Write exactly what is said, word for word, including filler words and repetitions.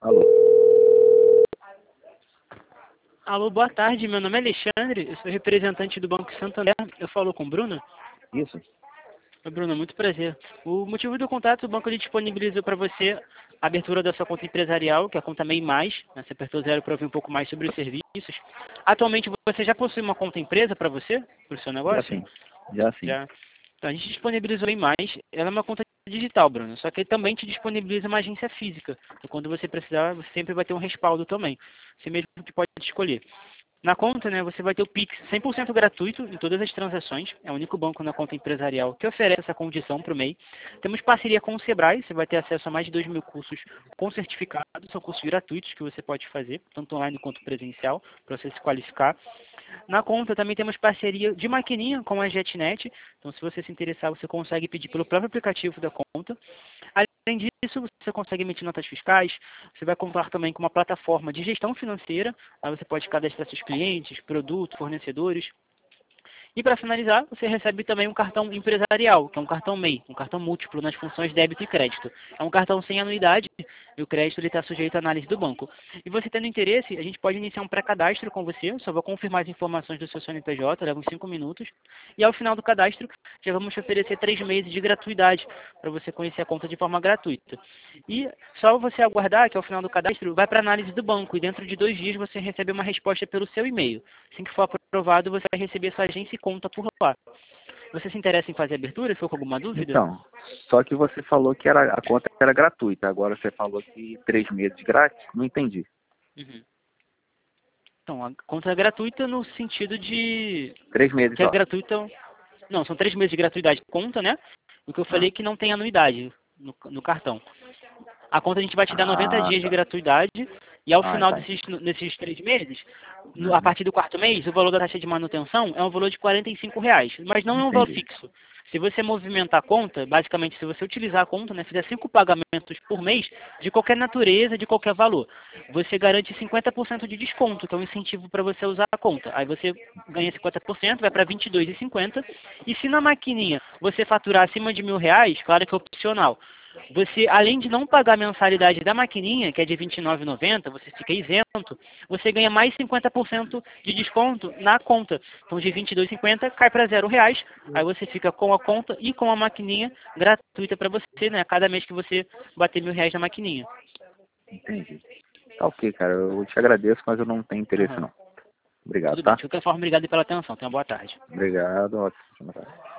Alô. Alô, boa tarde. Meu nome é Alexandre, eu sou representante do Banco Santander. Eu falo com o Bruno? Isso. Oi, Bruno, muito prazer. O motivo do contato, o banco ele disponibilizou para você a abertura da sua conta empresarial, que é a conta MEI Mais, né? Você apertou zero para ouvir um pouco mais sobre os serviços. Atualmente, você já possui uma conta empresa para você, para o seu Já negócio? sim. Já sim. Já. Então, a gente disponibilizou MEI Mais. Ela é uma conta digital, Bruno, só que ele também te disponibiliza uma agência física. Então, quando você precisar, você sempre vai ter um respaldo também. Você mesmo que pode escolher. Na conta, né, você vai ter o Pix cem por cento gratuito em todas as transações. É o único banco na conta empresarial que oferece essa condição para o MEI. Temos parceria com o Sebrae, você vai ter acesso a mais de dois mil cursos com certificado. São cursos gratuitos que você pode fazer, tanto online quanto presencial, para você se qualificar. Na conta também temos parceria de maquininha com a JetNet. Então, se você se interessar, você consegue pedir pelo próprio aplicativo da conta. Além disso, você consegue emitir notas fiscais, você vai contar também com uma plataforma de gestão financeira, aí você pode cadastrar seus clientes, produtos, fornecedores. E para finalizar, você recebe também um cartão empresarial, que é um cartão MEI, um cartão múltiplo nas funções débito e crédito. É um cartão sem anuidade e o crédito está sujeito à análise do banco. E você tendo interesse, a gente pode iniciar um pré-cadastro com você, eu só vou confirmar as informações do seu C N P J, leva uns cinco minutos. E ao final do cadastro, já vamos te oferecer três meses de gratuidade para você conhecer a conta de forma gratuita. E só você aguardar que ao final do cadastro vai para a análise do banco e dentro de dois dias você recebe uma resposta pelo seu e-mail. Assim que for aprovado, você vai receber sua agência e conta por lá. Você se interessa em fazer abertura? Ficou com alguma dúvida? Então, só que você falou que era, a conta era gratuita. Agora você falou que três meses grátis. Não entendi. Uhum. Então, a conta é gratuita no sentido de Três meses que é só. gratuita. Não, são três meses de gratuidade de conta, né? O que eu Ah, falei é que não tem anuidade no, no cartão. A conta a gente vai te dar noventa ah dias de tá. gratuidade e ao Ah, final tá. desses, desses três meses, no- a Uhum. partir do quarto mês, o valor da taxa de manutenção é um valor de quarenta e cinco reais, mas não é um valor Entendi. fixo. Se você movimentar a conta, basicamente se você utilizar a conta, né, fizer cinco pagamentos por mês, de qualquer natureza, de qualquer valor, você garante cinquenta por cento de desconto, que é um incentivo para você usar a conta. Aí você ganha cinquenta por cento, vai para vinte e dois reais e cinquenta centavos, e se na maquininha você faturar acima de mil reais, claro que é opcional, você, além de não pagar a mensalidade da maquininha, que é de vinte e nove reais e noventa centavos, você fica isento, você ganha mais cinquenta por cento de desconto na conta. Então, de vinte e dois reais e cinquenta centavos cai para zero reais, aí você fica com a conta e com a maquininha gratuita para você, né? A cada mês que você bater mil reais na maquininha. Entendi. Tá ok, cara. Eu te agradeço, mas eu não tenho interesse Aham. não. Obrigado, Tudo bem. tá? De qualquer forma, obrigado pela atenção. Tenha uma boa tarde. Obrigado. Ótimo.